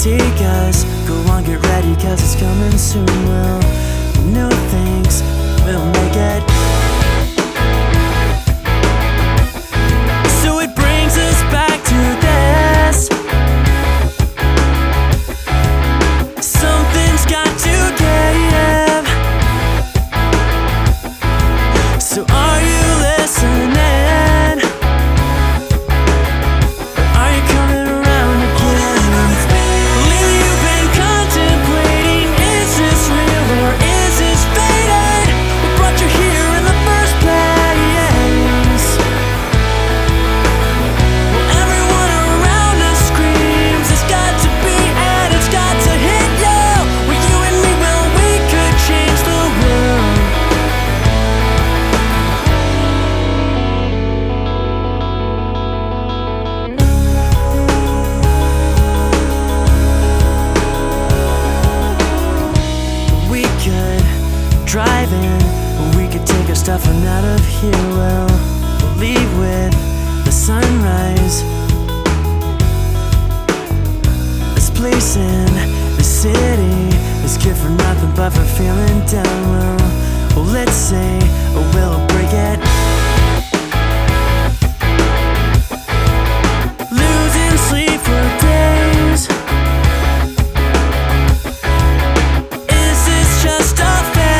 take us. Go on, get ready, cause it's coming soon. Well, new things will make it. So it brings us back to this. Something's got to give. So are you listening? Driving, we could take our stuff and out of here. Well, we'll leave with the sunrise. This place in the city is good for nothing but for feeling down. Well, let's say we'll break it. Losing sleep for days. Is this just a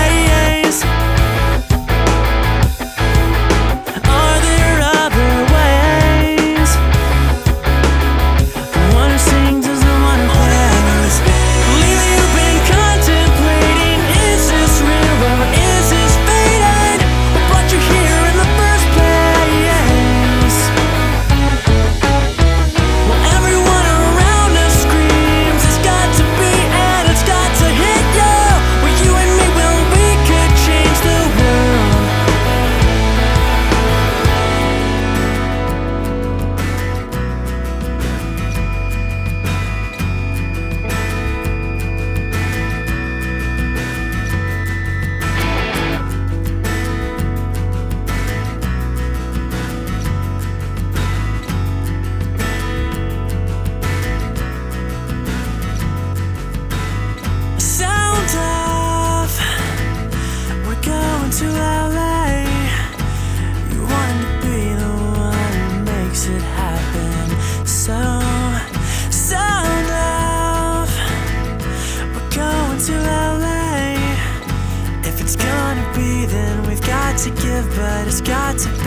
to LA. You want to be the one who makes it happen. So love, we're going to LA. If it's gonna be, then we've got to give, but it's got to be